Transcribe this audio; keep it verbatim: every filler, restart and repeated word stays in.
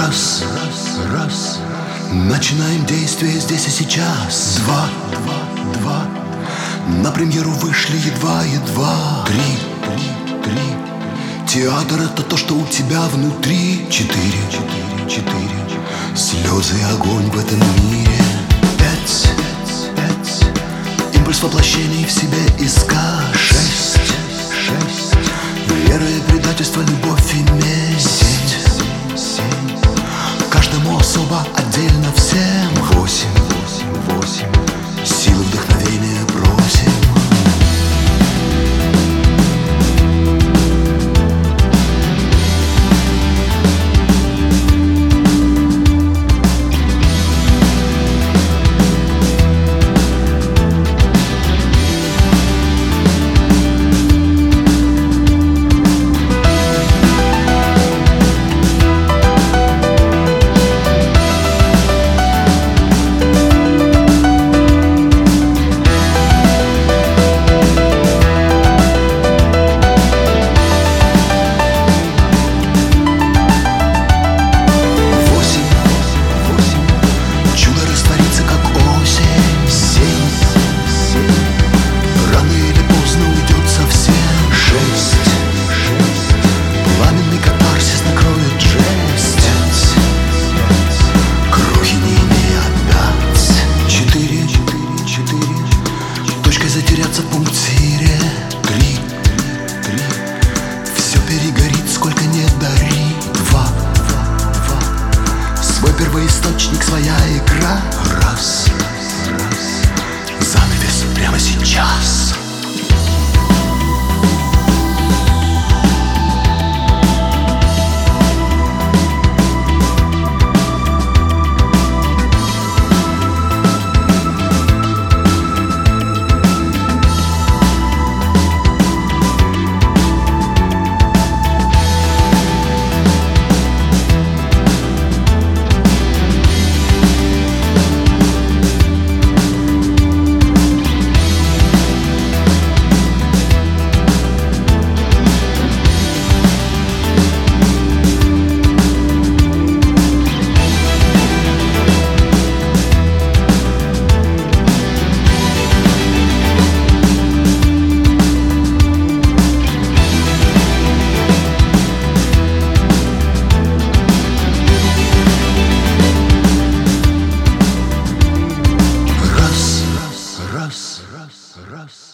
Раз, раз, раз. Начинаем действие здесь и сейчас. Два, два, два. На премьеру вышли едва-едва. Три, три, три. Театр — это то, что у тебя внутри. Четыре, четыре, четыре. Слезы и огонь в этом мире. Пять, пять. Импульс воплощений в себе искать. Шесть, шесть. Вера и предательство, любовь и месть. Семь, семь. Каждому особо, отдельно всем. Восемь, восемь, восемь. Силы вдохновения просим. Затеряться в пунктире. Три, три. Все перегорит, сколько не дари. Два, два, два. Свой первоисточник, своя игра. Раз, раз. Занавес прямо сейчас. Раз, раз, раз.